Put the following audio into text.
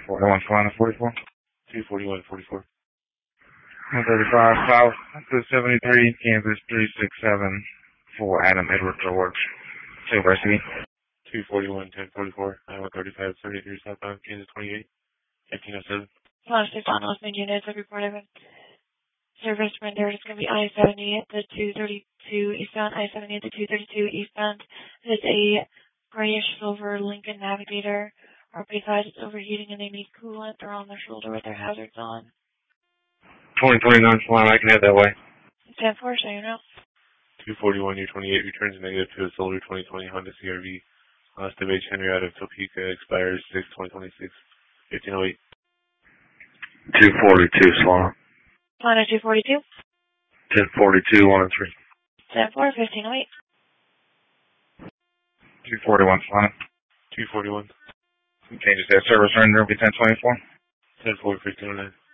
41 Solana 44. 241 44. 135 South to 73, Kansas 367 for Adam Edward George. Silver SUV. 241 1044. Iowa 35 73 southbound, Kansas 28 1507. Last 6 on those main units have reported service rendered. It's going to be I-70 at the 232 eastbound, I-70 at the 232 eastbound. It's a grayish silver Lincoln Navigator. RP5 is overheating and they need coolant. They're on their shoulder with their hazards on. 2029 Solana, I can head that way. 10-4, so you know. 241 U28 returns negative to a Solar 2020 Honda CRV. Last of H. Henry out of Topeka expires 6/2026. 1508. 242 Solana. Solana 242. 1042 1 and 3. 10-4, 1508. 241 Solana. 241. Okay, just that service render will be 1024. 10-4, 1509.